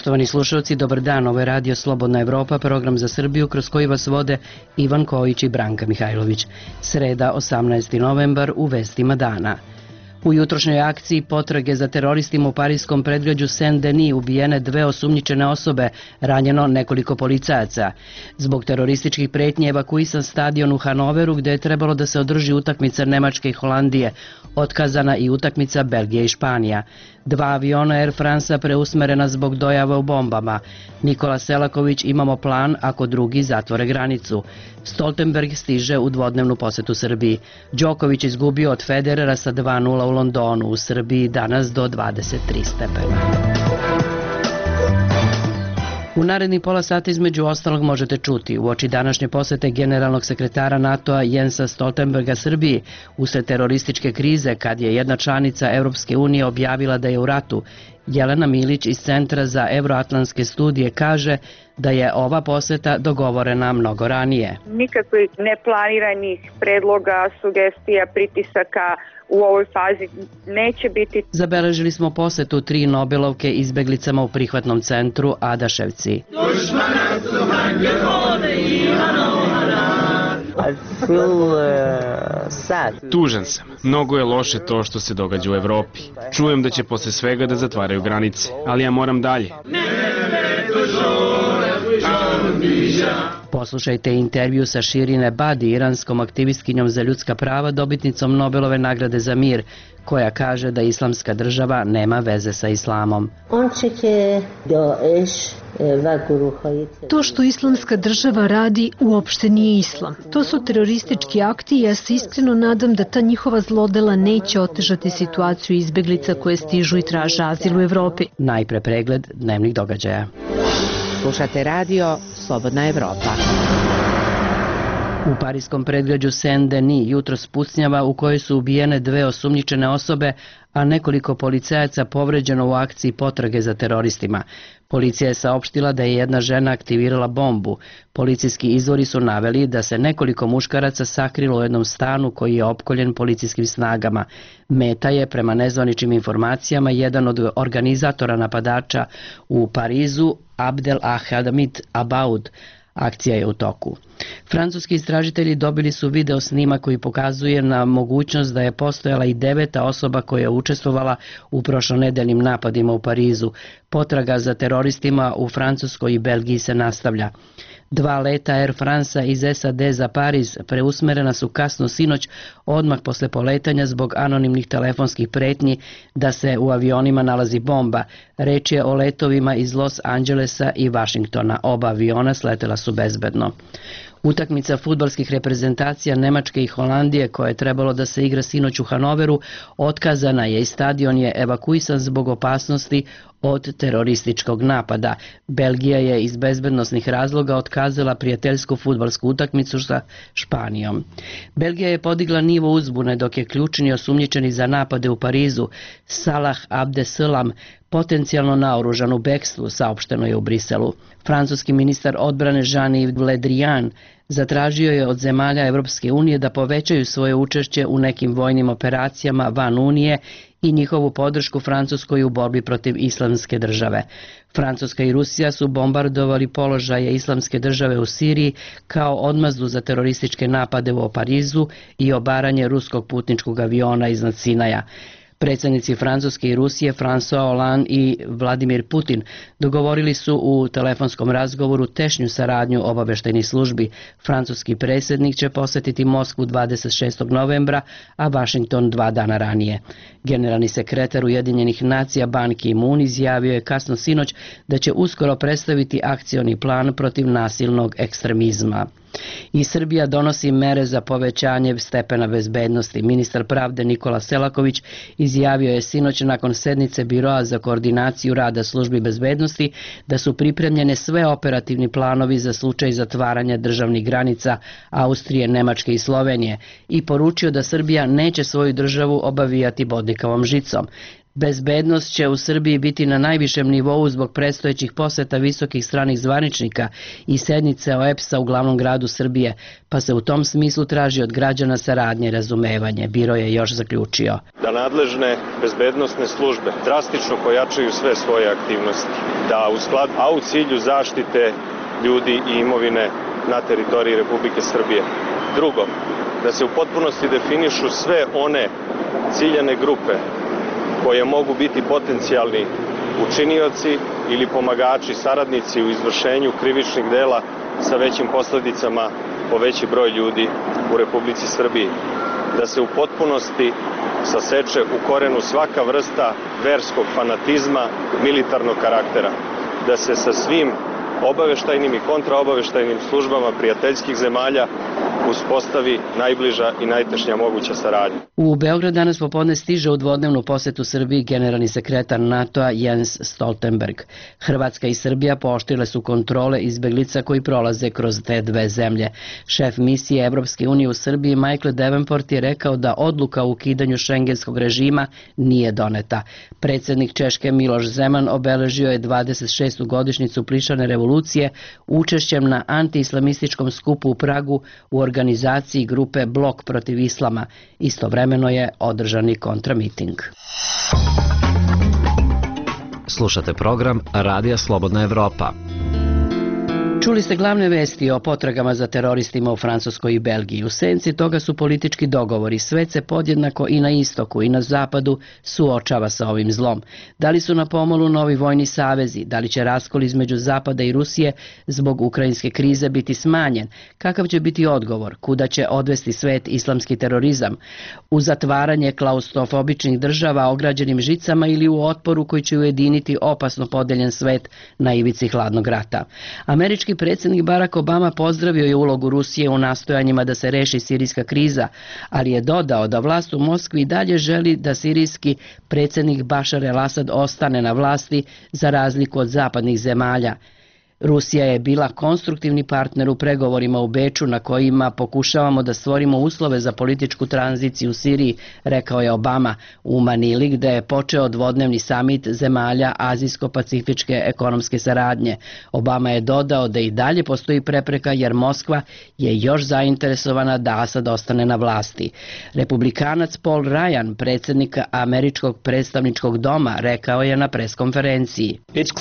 Poštovani slušalci, dobar dan, ovo je Radio Slobodna Evropa, program za Srbiju kroz koji vas vode Ivan Kojić i Branka Mihajlović. Sreda, 18. novembar, u vestima dana. U jutrošnjoj akciji potrage za teroristima u parijskom predgrađu Saint-Denis ubijene 2 osumnjičene osobe, ranjeno nekoliko policajaca. Zbog terorističkih pretnji evakuisan stadion u Hanoveru gde je trebalo da se održi utakmica Nemačke i Holandije, otkazana i utakmica Belgije i Španija. 2 aviona Air Franca preusmerena zbog dojava u bombama. Nikola Selaković, imamo plan ako drugi zatvore granicu. Stoltenberg stiže u dvodnevnu posetu Srbiji. Đoković izgubio od Federera sa 2:0 u Londonu. U Srbiji danas do 23 stepena. U narednih pola sata između ostalog možete čuti uoči današnje posete generalnog sekretara NATO-a Jensa Stoltenberga Srbiji usled terorističke krize kad je jedna članica Evropske unije objavila da je u ratu. Jelena Milić iz Centra za evroatlantske studije kaže da je ova poseta dogovorena mnogo ranije. Nikakvih neplaniranih predloga, sugestija, pritisaka u ovoj fazi neće biti. Zabeležili smo posetu 3 Nobelovke izbeglicama u prihvatnom centru Adaševci. Tužan sam. Mnogo je loše to što se događa u Evropi. Čujem da će posle svega da zatvaraju granice, ali ja moram dalje. Poslušajte intervju sa Širine Badi, iranskom aktivistkinjom za ljudska prava, dobitnicom Nobelove nagrade za mir, koja kaže da Islamska država nema veze sa islamom. To što Islamska država radi uopšte nije islam. To su teroristički akti i ja se iskreno nadam da ta njihova zlodela neće otežati situaciju izbeglica koje stižu i traže azil u Evropi. Najpre pregled dnevnih događaja. Slušate radio Slobodna Evropa. U parijskom predgrađu Saint-Denis jutros pucnjava u kojoj su ubijene 2 osumnjičene osobe, a nekoliko policajaca povređeno u akciji potrage za teroristima. Policija je saopštila da je jedna žena aktivirala bombu. Policijski izvori su naveli da se nekoliko muškaraca sakrilo u jednom stanu koji je opkoljen policijskim snagama. Meta je, prema nezvaničnim informacijama, jedan od organizatora napadača u Parizu, Abdelhamid Abaoud. Akcija je u toku. Francuski istražitelji dobili su video snimak koji pokazuje na mogućnost da je postojala i 9. osoba koja je učestvovala u prošlonedeljnim napadima u Parizu. Potraga za teroristima u Francuskoj i Belgiji se nastavlja. 2 leta Air Franca iz SAD za Pariz preusmerena su kasno sinoć odmah posle poletanja zbog anonimnih telefonskih pretnji da se u avionima nalazi bomba. Reč je o letovima iz Los Angelesa i Vašingtona. Oba aviona sletela su bezbedno. Utakmica fudbalskih reprezentacija Nemačke i Holandije, koja je trebalo da se igra sinoć u Hanoveru, otkazana je i stadion je evakuisan zbog opasnosti od terorističkog napada. Belgija je iz bezbednosnih razloga otkazala prijateljsku fudbalsku utakmicu sa Španijom. Belgija je podigla nivo uzbune dok je ključni osumnjičeni za napade u Parizu Salah Abdeslam potencijalno naoružan u bekstvu, saopšteno je u Briselu. Francuski ministar odbrane Jean-Yves Le Drian zatražio je od zemalja Evropske unije da povećaju svoje učešće u nekim vojnim operacijama van Unije i njihovu podršku Francuskoj u borbi protiv Islamske države. Francuska i Rusija su bombardovali položaje Islamske države u Siriji kao odmazdu za terorističke napade u Parizu i obaranje ruskog putničkog aviona iznad Sinaja. Predsjednici Francuske i Rusije François Hollande i Vladimir Putin dogovorili su u telefonskom razgovoru tešnju saradnju obaveštajnih službi. Francuski predsjednik će posetiti Moskvu 26. novembra, a Vašington 2 dana ranije. Generalni sekretar Ujedinjenih nacija Ban Ki-moon izjavio je kasno sinoć da će uskoro predstaviti akcioni plan protiv nasilnog ekstremizma. I Srbija donosi mere za povećanje stepena bezbednosti. Ministar pravde Nikola Selaković izjavio je sinoć nakon sednice Biroa za koordinaciju rada službi bezbednosti da su pripremljene sve operativni planovi za slučaj zatvaranja državnih granica Austrije, Nemačke i Slovenije i poručio da Srbija neće svoju državu obavijati bodljikavom žicom. Bezbednost će u Srbiji biti na najvišem nivou zbog predstojećih poseta visokih stranih zvaničnika i sednice OEBS-a u glavnom gradu Srbije, pa se u tom smislu traži od građana saradnje i razumevanje. Biro je još zaključio da nadležne bezbednosne službe drastično pojačaju sve svoje aktivnosti, a u cilju zaštite ljudi i imovine na teritoriji Republike Srbije. Drugo, da se u potpunosti definišu sve one ciljane grupe koje mogu biti potencijalni učinioci ili pomagači, saradnici u izvršenju krivičnih dela sa većim posledicama po veći broj ljudi u Republici Srbiji. Da se u potpunosti saseče u korenu svaka vrsta verskog fanatizma, militarnog karaktera. Da se sa svim obaveštajnim i kontraobaveštajnim službama prijateljskih zemalja uspostavi najbliža i najtešnja moguća saradnja. U Beograd danas popodne stiže u dvodnevnu posetu Srbiji generalni sekretar NATO-a Jens Stoltenberg. Hrvatska i Srbija pooštrile su kontrole izbeglica koji prolaze kroz te dve zemlje. Šef misije Evropske unije u Srbiji Michael Davenport je rekao da odluka o ukidanju šengenskog režima nije doneta. Predsjednik Češke Miloš Zeman obeležio je 26. godišnjicu plišane revolucije učešćem na antiislamističkom skupu u Pragu u organizaciji grupe Blok protiv islama. Istovremeno je održan i kontramiting. Slušate program Radija Slobodna Evropa. Čuli ste glavne vesti o potragama za teroristima u Francuskoj i Belgiji. U senci toga su politički dogovori. Svet se podjednako i na istoku i na zapadu suočava sa ovim zlom. Da li su na pomolu novi vojni savezi? Da li će raskol između Zapada i Rusije zbog ukrajinske krize biti smanjen? Kakav će biti odgovor? Kuda će odvesti svet islamski terorizam? U zatvaranje klaustrofobičnih država ograđenim žicama ili u otporu koji će ujediniti opasno podeljen svet na ivici hladnog rata? Američki predsjednik Barack Obama pozdravio je ulogu Rusije u nastojanjima da se reši sirijska kriza, ali je dodao da vlast u Moskvi i dalje želi da sirijski predsjednik Bašar el-Asad ostane na vlasti za razliku od zapadnih zemalja. Rusija je bila konstruktivni partner u pregovorima u Beču na kojima pokušavamo da stvorimo uslove za političku tranziciju u Siriji, rekao je Obama u Manili gde je počeo dvodnevni samit zemalja Azijsko-pacifičke ekonomske saradnje. Obama je dodao da i dalje postoji prepreka jer Moskva je još zainteresovana da Asad ostane na vlasti. Republikanac Paul Ryan, predsjednik Američkog predstavničkog doma, rekao je na preskonferenciji.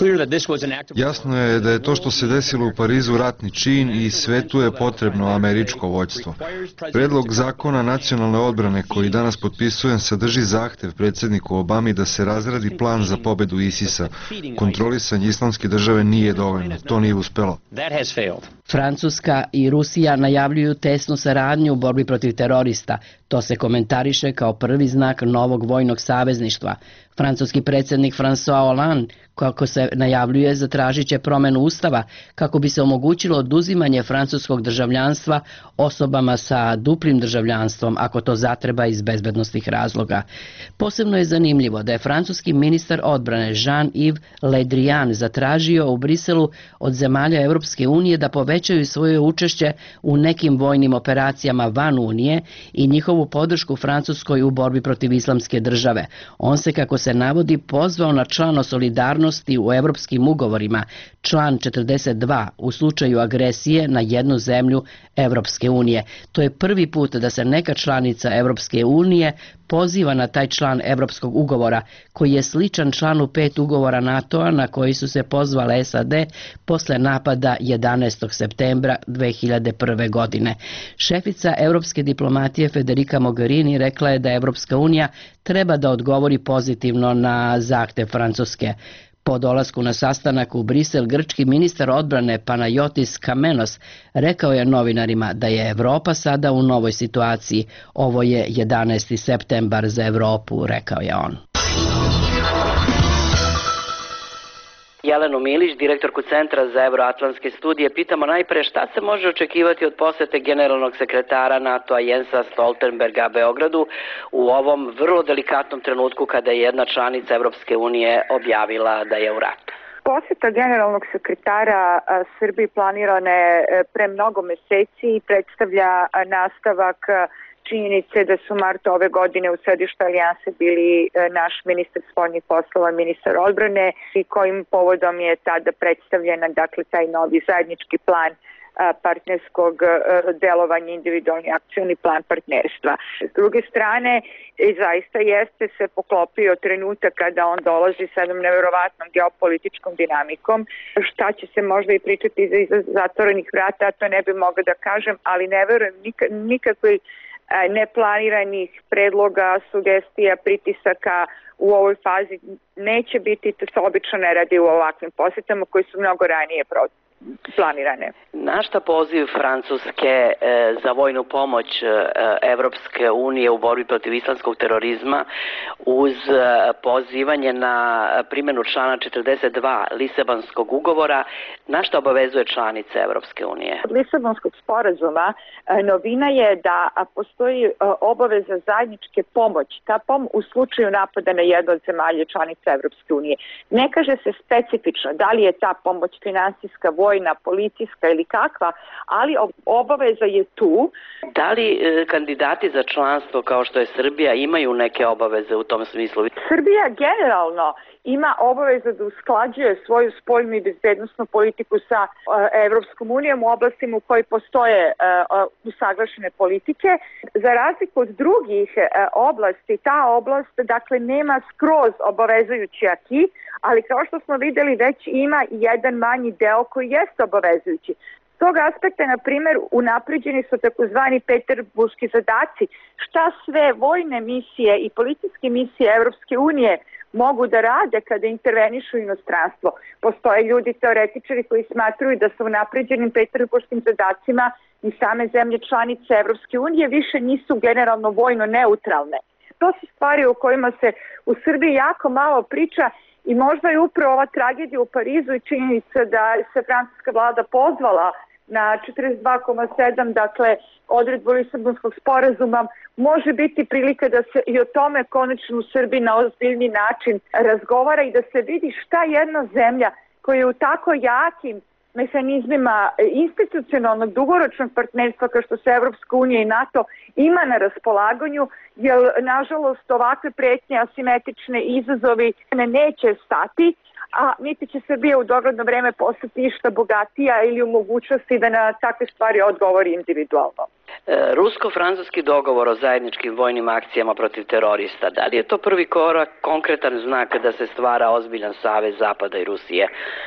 Jasno je da je to što se desilo u Parizu ratni čin i sve tu je potrebno američko vođstvo. Predlog zakona nacionalne odbrane koji danas potpisujem sadrži zahtev predsjedniku Obami da se razradi plan za pobedu ISIS-a. Kontrolisanje islamske države nije dovoljno. To nije uspelo. Francuska i Rusija najavljuju tesnu saradnju u borbi protiv terorista. To se komentariše kao prvi znak novog vojnog savezništva. Francuski predsjednik François Hollande, kako se najavljuje, zatražit će promenu ustava kako bi se omogućilo oduzimanje francuskog državljanstva osobama sa duplim državljanstvom ako to zatreba iz bezbednosnih razloga. Posebno je zanimljivo da je francuski ministar odbrane Jean-Yves Le Drian zatražio u Briselu od zemalja Evropske unije da povećaju svoje učešće u nekim vojnim operacijama van Unije i njihovu podršku Francuskoj u borbi protiv islamske države. On se, kako se navodi, pozvao na član o solidarnosti u evropskim ugovorima, član 42 u slučaju agresije na jednu zemlju Evropske unije. To je prvi put da se neka članica Evropske unije poziva na taj član Evropskog ugovora, koji je sličan članu 5 ugovora NATO-a na koji su se pozvale SAD posle napada 11. septembra 2001. godine. Šefica evropske diplomatije Federica Mogherini rekla je da Evropska unija treba da odgovori pozitivno na zahtev Francuske. Po dolasku na sastanak u Brisel, grčki ministar odbrane Panayotis Kamenos rekao je novinarima da je Evropa sada u novoj situaciji. Ovo je 11. septembar za Evropu, rekao je on. Jelenu Milić, direktorku Centra za euroatlantske studije, pitamo najpre šta se može očekivati od posete generalnog sekretara NATO-a Jensa Stoltenberga Beogradu u ovom vrlo delikatnom trenutku kada je jedna članica Evropske unije objavila da je u ratu. Poseta generalnog sekretara Srbiji planirana je pre mnogo meseci i predstavlja nastavak Činjenice da su marta ove godine u sedištu Alijanse bili naš ministar spoljnih poslova, ministar odbrane i kojim povodom je tada predstavljena taj novi zajednički plan partnerskog delovanja, individualni akcioni plan partnerstva. S druge strane, zaista jeste se poklopio trenutak kada on dolazi sa jednom neverovatnom geopolitičkom dinamikom. Šta će se možda i pričati iza zatvorenih vrata, to ne bi mogla da kažem, ali ne verujem nikakvih neplaniranih predloga, sugestija, pritisaka u ovoj fazi neće biti, to se obično ne radi u ovakvim posjetama koji su mnogo ranije planirane. Na šta poziv Francuske za vojnu pomoć Evropske unije u borbi protiv islamskog terorizma uz pozivanje na primjenu člana 42 Lisabonskog ugovora, na šta obavezuje članice Evropske unije? Od Lisabonskog sporazuma novina je da postoji obaveza zajedničke pomoći. Ta pomoć u slučaju napada na jednu od zemalja članica Evropske unije. Ne kaže se specifično da li je ta pomoć finansijska, vojna, policijska ili kakva, ali obaveza je tu. Da li kandidati za članstvo kao što je Srbija imaju neke obaveze u tom smislu? Srbija generalno ima obavezu da usklađuje svoju spoljnu i bezbednosnu politiku sa Evropskom unijom u oblastima u kojoj postoje usaglašene politike. Za razliku od drugih oblasti, ta oblast nema skroz obavezujući aki, ali kao što smo videli već ima i jedan manji deo koji jeste obavezujući. S tog aspekta, na primjer, unapređeni su takozvani peterburški zadaci. Šta sve vojne misije i policijske misije Evropske unije mogu da rade kada intervenišu inostranstvo. Postoje ljudi, teoretičari, koji smatruju da sa unapređenim peterburskim zadacima i same zemlje članice Evropske unije više nisu generalno vojno neutralne. To su stvari o kojima se u Srbiji jako malo priča i možda je upravo ova tragedija u Parizu i činjenica da se francuska vlada pozvala na 42,7, odredbu Lisabonskog sporazuma, može biti prilika da se i o tome konačno u Srbiji na ozbiljni način razgovara i da se vidi šta jedna zemlja koja je u tako jakim mehanizmima institucionalnog dugoročnog partnerstva kao što su Evropska unija i NATO ima na raspolaganju, jer nažalost ovakve pretnje, asimetrične izazovi neće stati, a niti će Srbija u dogledno vreme postati išta bogatija ili u mogućnosti da na takve stvari odgovori individualno. Rusko-francuski dogovor o zajedničkim vojnim akcijama protiv terorista, da li je to prvi korak, konkretan znak da se stvara ozbiljan savez Zapada i Rusije?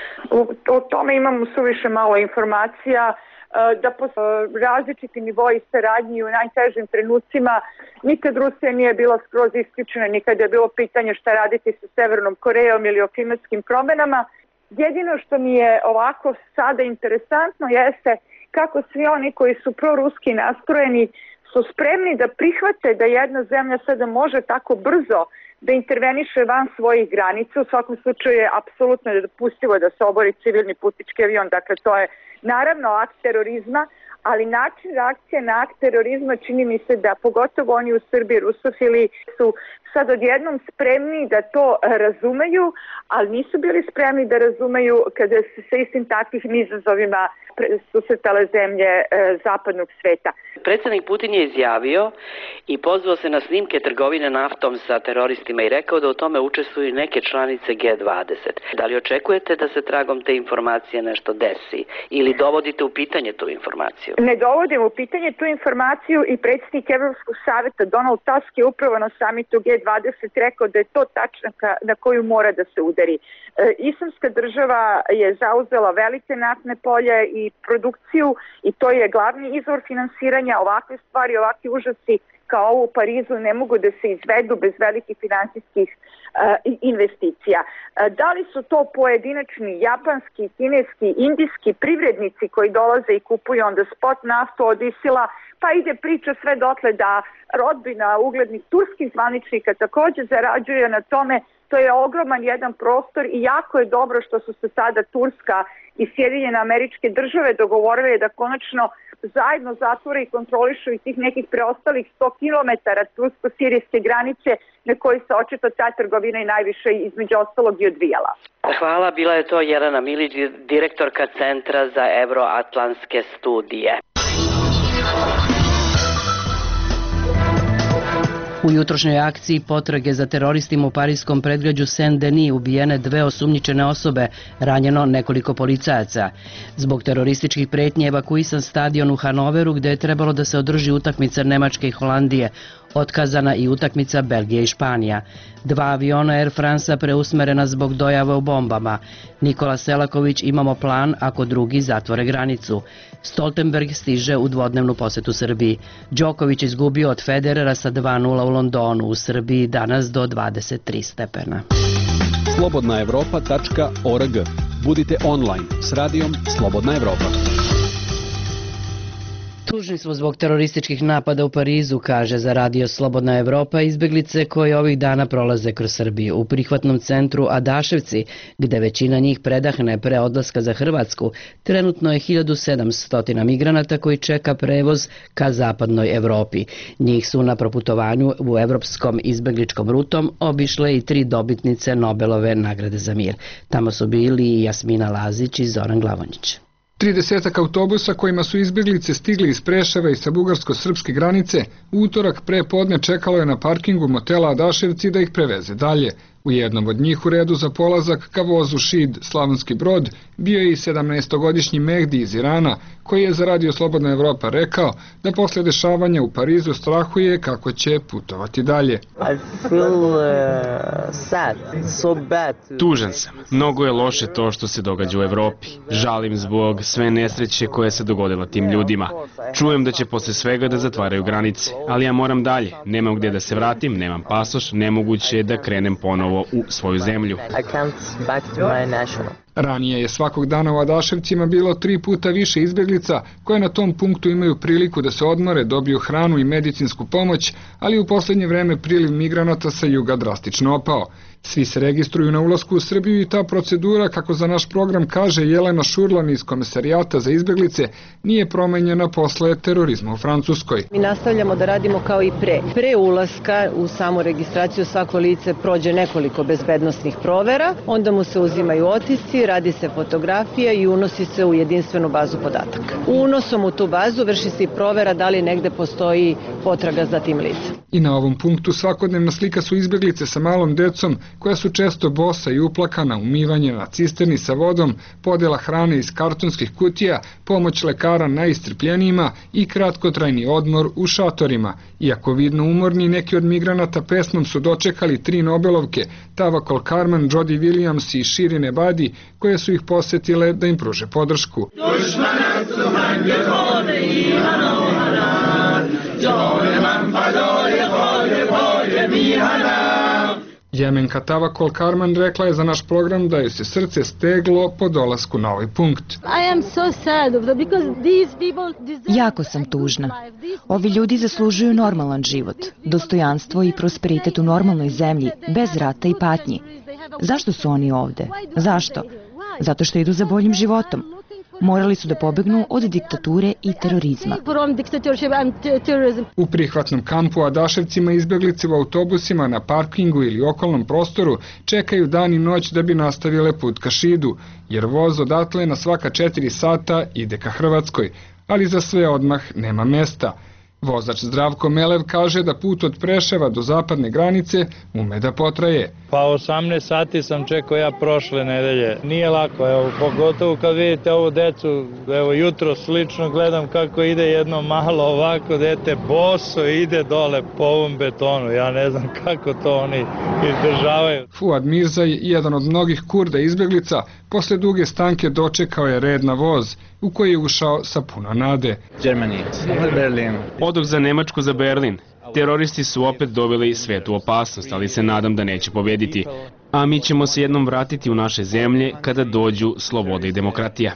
O tome imamo suviše malo informacija, da postoje različiti nivoji saradnje u najtežim trenucima. Nikad Rusija nije bila skroz isključena, nikad je bilo pitanje šta raditi sa Severnom Korejom ili o klimatskim promenama. Jedino što mi je ovako sada interesantno jeste kako svi oni koji su proruski nastrojeni su spremni da prihvate da jedna zemlja sada može tako brzo da interveniše van svojih granica. U svakom slučaju je apsolutno nedopustivo da se obori civilni putnički avion. Dakle, to je naravno akt terorizma, ali način reakcije na akt terorizma čini mi se da pogotovo oni u Srbiji, rusofili, su sad odjednom spremni da to razumeju, ali nisu bili spremni da razumeju kada se sa istim takvim izazovima susretale zemlje zapadnog sveta. Predsjednik Putin je izjavio i pozvao se na snimke trgovine naftom sa teroristima i rekao da u tome učestvuju neke članice G20. Da li očekujete da se tragom te informacije nešto desi ili dovodite u pitanje tu informaciju? Ne dovodim u pitanje tu informaciju i predsjednik Evropskog savjeta Donald Tusk je upravo na samitu G20 rekao da je to tačka na koju mora da se udari. Islamska država je zauzela velike naftne polje i produkciju i to je glavni izvor finansiranja. Ovakve stvari, ovakvi užasi kao ovo u Parizu ne mogu da se izvedu bez velikih finansijskih investicija. Da li su to pojedinačni japanski, kineski, indijski privrednici koji dolaze i kupuju onda spot naftu od ISIL-a, pa ide priča sve dotle da rodbina uglednih turskih zvaničnika također zarađuje na tome. To je ogroman jedan prostor i jako je dobro što su se sada Turska i Sjedinjene Američke Države dogovorile da konačno zajedno zatvore i kontrolišu i tih nekih preostalih 100 km tursko-sirijske granice na koji se očito ta trgovina i najviše između ostalog i odvijala. Hvala, bila je to Jelena Milić, direktorka Centra za evroatlantske studije. U jutrošnjoj akciji potrage za teroristima u parijskom predgrađu Saint-Denis ubijene 2 osumnjičene osobe, ranjeno nekoliko policajaca. Zbog terorističkih pretnji evakuisan stadion u Hanoveru gde je trebalo da se održi utakmica Nemačke i Holandije, otkazana i utakmica Belgije i Španija. 2 aviona Air Franca preusmerena zbog dojava u bombama. Nikola Selaković: imamo plan ako drugi zatvore granicu. Stoltenberg stiže u dvodnevnu posetu Srbiji. Đoković izgubio od Federera sa 2:0 u Londonu. U Srbiji danas do 23 stepena. slobodnaevropa.org. Budite online s radijom Slobodna Evropa. Tužni smo zbog terorističkih napada u Parizu, kaže za radio Slobodna Evropa izbeglice koje ovih dana prolaze kroz Srbiju. U prihvatnom centru Adaševci, gde većina njih predahne pre odlaska za Hrvatsku, trenutno je 1700 migranata koji čeka prevoz ka zapadnoj Evropi. Njih su na proputovanju u evropskom izbegličkom rutom obišle i 3 dobitnice Nobelove nagrade za mir. Tamo su bili i Jasmina Lazić i Zoran Glavonjić. 30 autobusa kojima su izbeglice stigli iz Preševa i sa bugarsko-srpske granice u utorak pre podne čekalo je na parkingu motela Adaševci da ih preveze dalje. U jednom od njih u redu za polazak ka vozu Šid Slavonski Brod bio je i 17-godišnji Mehdi iz Irana, koji je za radio Slobodna Evropa rekao da posle dešavanja u Parizu strahuje kako će putovati dalje. Tužan sam. Mnogo je loše to što se događa u Evropi. Žalim zbog sve nesreće koje se dogodila tim ljudima. Čujem da će posle svega da zatvaraju granice, ali ja moram dalje. Nemam gdje da se vratim, nemam pasoš, nemoguće je da krenem ponovo u svoju zemlju. Ranije je svakog dana u Adaševcima bilo 3 puta više izbeglica koje na tom punktu imaju priliku da se odmore, dobiju hranu i medicinsku pomoć, ali u poslednje vreme priliv migranata sa juga drastično opao. Svi se registruju na ulasku u Srbiju i ta procedura, kako za naš program kaže Jelena Šurlan iz Komesarijata za izbeglice, nije promenjena posle terorizma u Francuskoj. Mi nastavljamo da radimo kao i pre. Pre ulaska u samu registraciju svako lice prođe nekoliko bezbednosnih provera, onda mu se uzimaju otisci, radi se fotografija i unosi se u jedinstvenu bazu podataka. Unosom u tu bazu vrši se i provera da li negde postoji potraga za tim licem. I na ovom punktu svakodnevna slika su izbeglice sa malom decom, koja su često bosa i uplakana, umivanje na cisterni sa vodom, podela hrane iz kartonskih kutija, pomoć lekara najistrpljenijima i kratkotrajni odmor u šatorima. Iako vidno umorni, neki od migranata pesmom su dočekali 3 Nobelovke, Tava Kolkarman, Jody Williams i Shirin Ebadi, koje su ih posetile da im pruže podršku. Jemenka Tava Kolkarman rekla je za naš program da joj se srce steglo po dolasku na ovaj punkt. Jako sam tužna. Ovi ljudi zaslužuju normalan život, dostojanstvo i prosperitet u normalnoj zemlji, bez rata i patnji. Zašto su oni ovde? Zašto? Zato što idu za boljim životom. Morali su da pobegnu od diktature i terorizma. U prihvatnom kampu Adaševcima izbeglice u autobusima na parkingu ili okolnom prostoru čekaju dan i noć da bi nastavile put ka Šidu, jer voz odatle na svaka 4 sata ide ka Hrvatskoj, ali za sve odmah nema mesta. Vozač Zdravko Melev kaže da put od Preševa do zapadne granice ume da potraje. Pa 18 sati sam čekao ja prošle nedelje. Nije lako, evo, pogotovo kad vidite ovu decu, evo jutro slično gledam kako ide jedno malo ovako dete, boso ide dole po ovom betonu. Ja ne znam kako to oni izdržavaju. Fuad Mirzaj, jedan od mnogih Kurda izbeglica, posle duge stanke dočekao je red na voz, u koji je ušao sa puno nade. Odoh za Nemačku, za Berlin. Teroristi su opet doveli svet u opasnost, ali se nadam da neće pobediti. A mi ćemo se jednom vratiti u naše zemlje kada dođu sloboda i demokratija.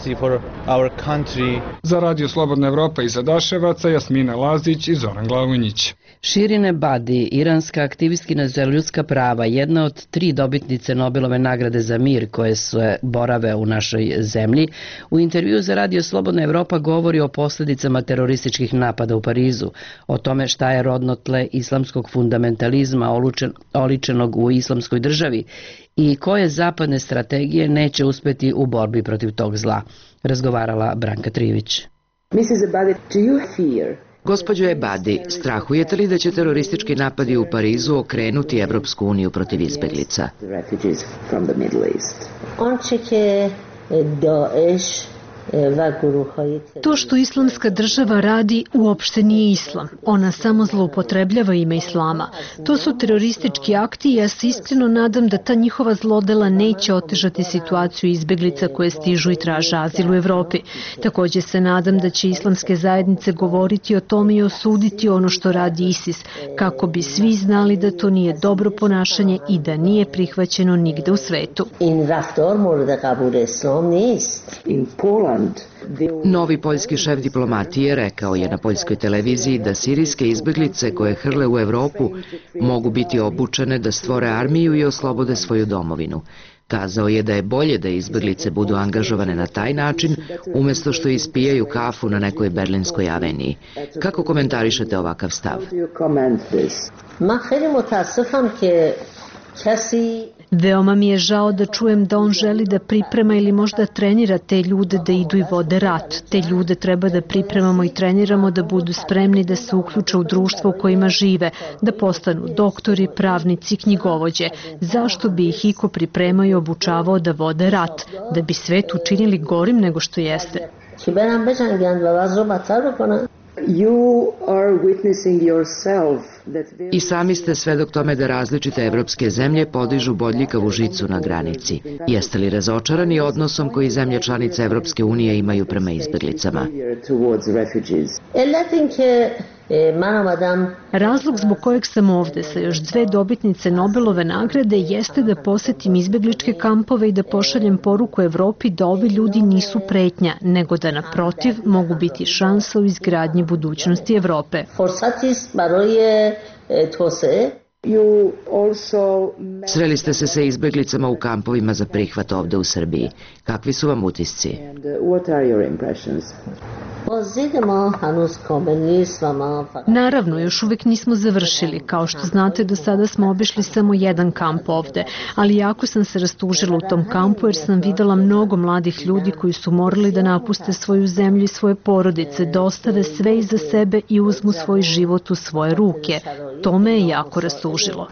Za radio Slobodna Evropa iz Adaševaca, Jasmina Lazić i Zoran Glavonjić. Shirin Ebadi, iranska aktivistkinja za ljudska prava, jedna od 3 dobitnice Nobelove nagrade za mir koje su borave u našoj zemlji, u intervju za radio Slobodna Evropa govori o posljedicama terorističkih napada u Parizu, o tome šta je rodno tle islamskog fundamentalizma oličenog u islamskoj državi i koje zapadne strategije neće uspeti u borbi protiv tog zla. Razgovarala Branka Trivić. Mrs. Ebadi, do you fear Gospođo Ebadi, strahujete li da će teroristički napadi u Parizu okrenuti Evropsku uniju protiv izbeglica? To što Islamska država radi uopšte nije islam. Ona samo zloupotrebljava ime islama. To su teroristički akti i ja se iskreno nadam da ta njihova zlodela neće otežati situaciju izbeglica koje stižu i traže azil u Evropi. Također se nadam da će islamske zajednice govoriti o tome i osuditi ono što radi ISIS, kako bi svi znali da to nije dobro ponašanje i da nije prihvaćeno nigde u svetu. Novi poljski šef diplomatije rekao je na poljskoj televiziji da sirijske izbeglice koje hrle u Evropu mogu biti obučene da stvore armiju i oslobode svoju domovinu. Kazao je da je bolje da izbeglice budu angažovane na taj način, umjesto što ispijaju kafu na nekoj berlinskoj aveniji. Kako komentarišete ovakav stav? Veoma mi je žao da čujem da on želi da priprema ili možda trenira te ljude da idu i vode rat. Te ljude treba da pripremamo i treniramo da budu spremni da se uključe u društvo u kojima žive, da postanu doktori, pravnici, knjigovođe. Zašto bi ih iko pripremao i obučavao da vode rat? Da bi svet učinili gorim nego što jeste. I sami ste svedok tome da različite evropske zemlje podižu bodljikavu žicu na granici. Jeste li razočarani odnosom koji zemlje članice Evropske unije imaju prema izbeglicama? Razlog zbog kojeg sam ovde sa još 2 dobitnice Nobelove nagrade jeste da posetim izbegličke kampove i da pošaljem poruku Evropi da ovi ljudi nisu pretnja, nego da naprotiv mogu biti šansa u izgradnji budućnosti Evrope. Sreli ste se sa izbeglicama u kampovima za prihvat ovde u Srbiji. Kakvi su vam utisci? Naravno, još uvijek nismo završili. Kao što znate, do sada smo obišli samo jedan kamp ovde, ali jako sam se rastužila u tom kampu jer sam videla mnogo mladih ljudi koji su morali da napuste svoju zemlju i svoje porodice, da ostave sve iza sebe i uzmu svoj život u svoje ruke. To me je jako rastužilo.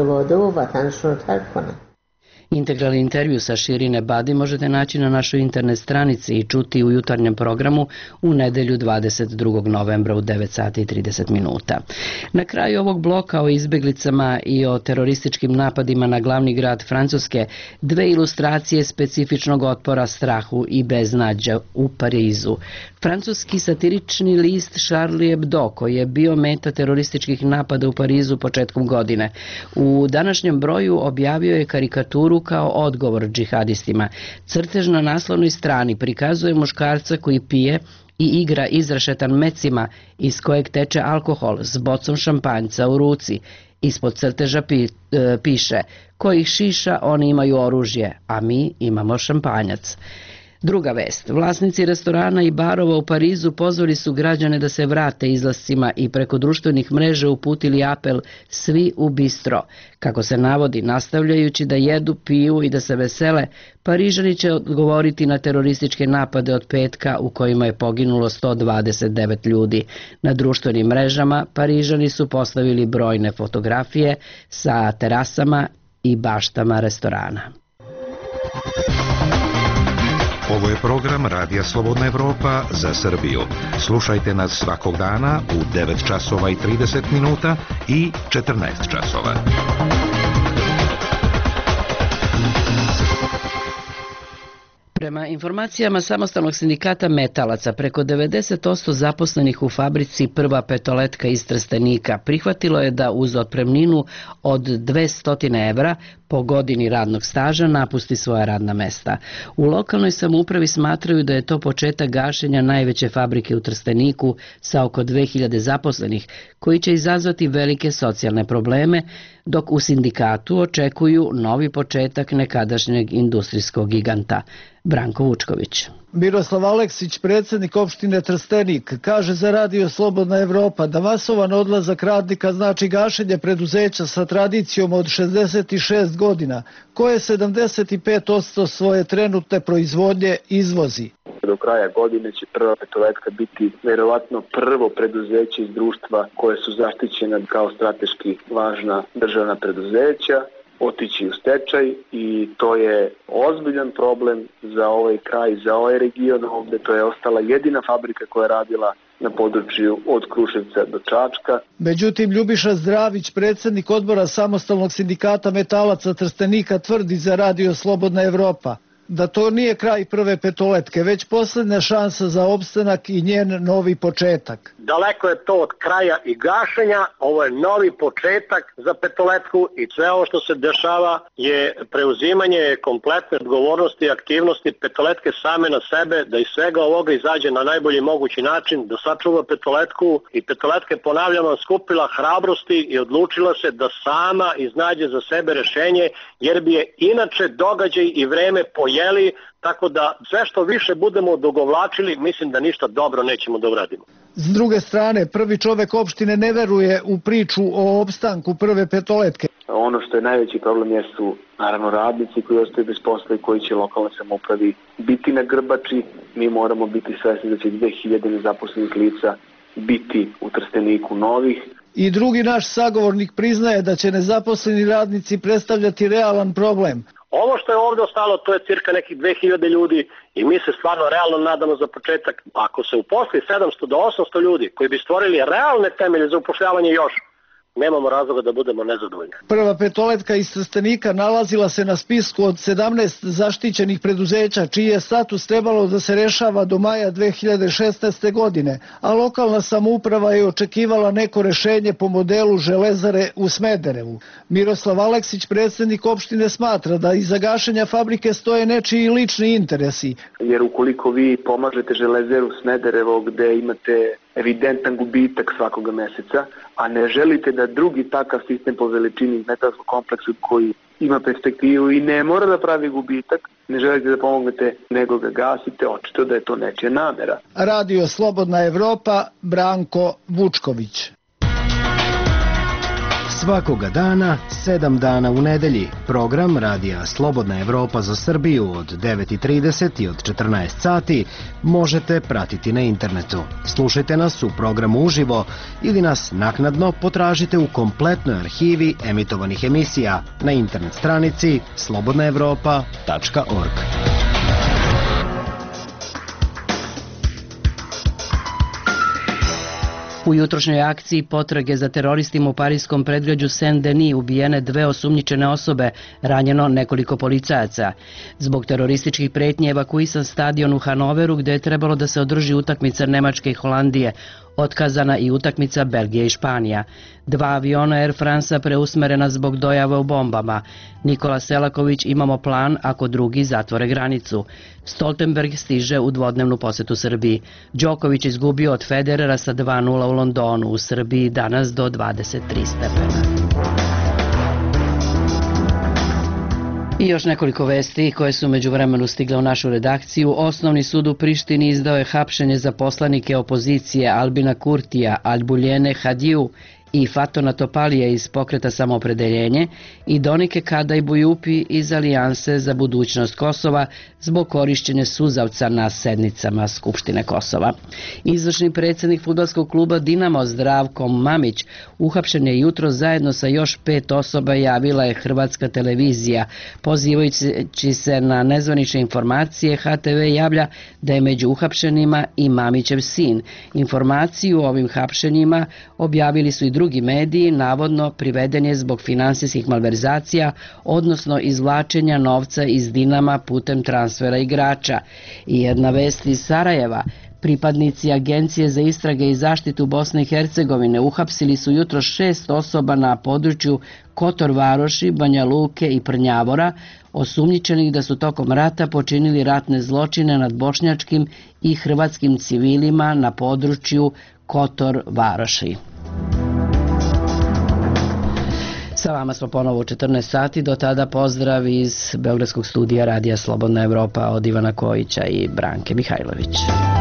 Integralni intervju sa Shirin Ebadi možete naći na našoj internet stranici i čuti u jutarnjem programu u nedelju 22. novembra u 9:30 minuta. Na kraju ovog bloka o izbeglicama i o terorističkim napadima na glavni grad Francuske 2 ilustracije specifičnog otpora strahu i beznađa u Parizu. Francuski satirični list Charlie Hebdo, koji je bio meta terorističkih napada u Parizu početkom godine, u današnjem broju objavio je karikaturu kao odgovor džihadistima. Crtež na naslovnoj strani prikazuje muškarca koji pije i igra izrašetan mecima iz kojeg teče alkohol s bocom šampanjca u ruci. Ispod crteža piše: kojih šiša oni imaju oružje, a mi imamo šampanjac. Druga vest. Vlasnici restorana i barova u Parizu pozvali su građane da se vrate izlascima i preko društvenih mreža uputili apel svi u bistro. Kako se navodi, nastavljajući da jedu, piju i da se vesele, Parižani će odgovoriti na terorističke napade od petka u kojima je poginulo 129 ljudi. Na društvenim mrežama Parižani su postavili brojne fotografije sa terasama i baštama restorana. Ovo je program Radija Slobodna Evropa za Srbiju. Slušajte nas svakog dana u 9 časova i 30 minuta i 14 časova. Prema informacijama samostalnog sindikata metalaca, preko 90% zaposlenih u fabrici Prva petoletka iz Trstenika prihvatilo je da uz otpremninu od 200 evra po godini radnog staža napusti svoja radna mesta. U lokalnoj samoupravi smatraju da je to početak gašenja najveće fabrike u Trsteniku sa oko 2000 zaposlenih, koji će izazvati velike socijalne probleme, dok u sindikatu očekuju novi početak nekadašnjeg industrijskog giganta. Branko Vučković. Miroslav Aleksić, predsjednik opštine Trstenik, kaže za Radio Slobodna Evropa da masovan odlazak radnika znači gašenje preduzeća sa tradicijom od 66 godina, koje 75% svoje trenutne proizvodnje izvozi. Do kraja godine će Prva petoletka biti verovatno prvo preduzeće iz društva koje su zaštićene kao strateški važna državna preduzeća, otići u stečaj i to je ozbiljan problem za ovaj kraj, za ovaj region ovde. To je ostala jedina fabrika koja je radila na području od Kruševca do Čačka. Međutim, Ljubiša Zdravić, predsjednik odbora Samostalnog sindikata metalaca Trstenika, tvrdi za Radio Slobodna Evropa da to nije kraj Prve petoletke, već posljednja šansa za opstanak i njen novi početak. Daleko je to od kraja i gašenja, ovo je novi početak za petoletku i sve ovo što se dešava je preuzimanje kompletne odgovornosti i aktivnosti petoletke same na sebe, da iz svega ovoga izađe na najbolji mogući način, da sačuva petoletku i petoletka je, ponavljamo, skupila hrabrosti i odlučila se da sama iznađe za sebe rešenje, jer bi je inače događaj i vreme pojeli, tako da sve što više budemo odugovlačili, mislim da ništa dobro nećemo da uradimo. S druge strane, prvi čovek opštine ne veruje u priču o opstanku Prve petoletke. Ono što je najveći problem jesu naravno radnici koji ostaju bez posla i koji će lokalne samoupravi biti na grbači. Mi moramo biti svesni da će 2000 nezaposlenih lica biti u Trsteniku novih. I drugi naš sagovornik priznaje da će nezaposleni radnici predstavljati realan problem. Ovo što je ovdje ostalo, to je cirka nekih 2000 ljudi i mi se stvarno realno nadamo za početak. Ako se uposli 700 do 800 ljudi koji bi stvorili realne temelje za upošljavanje još, nemamo razloga da budemo nezadovoljni. Prva petoletka iz Trstenika nalazila se na spisku od 17 zaštićenih preduzeća, čiji je status trebalo da se rešava do maja 2016. godine, a lokalna samouprava je očekivala neko rešenje po modelu Železare u Smederevu. Miroslav Aleksić, predsjednik opštine, smatra da iza gašenja fabrike stoje nečiji lični interesi. Jer ukoliko vi pomažete Železaru Smederevo gde imate evidentan gubitak svakoga meseca, a ne želite da drugi takav sistem po veličini metalskog kompleksu koji ima perspektivu i ne mora da pravi gubitak, ne želite da pomognete, nego ga gasite, očito da je to nečija namera. Radio Slobodna Evropa, Branko Vučković. Svakoga dana, 7 dana u nedelji, program Radija Slobodna Evropa za Srbiju od 9:30 i od 14 sati možete pratiti na internetu. Slušajte nas u programu uživo ili nas naknadno potražite u kompletnoj arhivi emitovanih emisija na internet stranici slobodnaevropa.org. U jutrošnjoj akciji potrage za teroristima u parijskom predgrađu Saint-Denis ubijene 2 osumnjičene osobe, ranjeno nekoliko policajaca. Zbog terorističkih pretnji evakuisan stadion u Hanoveru gde je trebalo da se održi utakmica Nemačke i Holandije, otkazana i utakmica Belgije i Španija. 2 aviona Air Franca preusmerena zbog dojave u bombama. Nikola Selaković, imamo plan ako drugi zatvore granicu. Stoltenberg stiže u dvodnevnu posetu Srbiji. Đoković izgubio od Federera sa 2:0 u Londonu. U Srbiji danas do 23 stepena. I još nekoliko vesti koje su međuvremenu stigle u našu redakciju. Osnovni sud u Prištini izdao je hapšenje za poslanike opozicije Albina Kurtija, Albuljene Hadiju i Fatona Topalija iz pokreta Samoopredeljenje i Donike Kadajbujupi iz Alijanse za budućnost Kosova zbog korišćenja suzavca na sednicama Skupštine Kosova. Izvršni predsjednik fudbalskog kluba Dinamo Zdravko Mamić uhapšen je jutro zajedno sa još 5 osoba, javila je Hrvatska televizija. Pozivajući se na nezvanične informacije, HTV javlja da je među uhapšenima i Mamićev sin. Informaciju o ovim hapšenjima objavili su i drugi mediji, navodno priveden je zbog finansijskih malverzacija, odnosno izvlačenja novca iz Dinama putem transfera igrača. I jedna vest iz Sarajeva. Pripadnici Agencije za istrage i zaštitu Bosne i Hercegovine uhapsili su jutro 6 osoba na području Kotor Varoši, Banja Luke i Prnjavora, osumnjičenih da su tokom rata počinili ratne zločine nad bošnjačkim i hrvatskim civilima na području Kotor Varoši. Sa vama smo ponovo u 14 sati, do tada pozdrav iz Beogradskog studija Radija Slobodna Evropa od Ivana Kojića i Branke Mihajlović.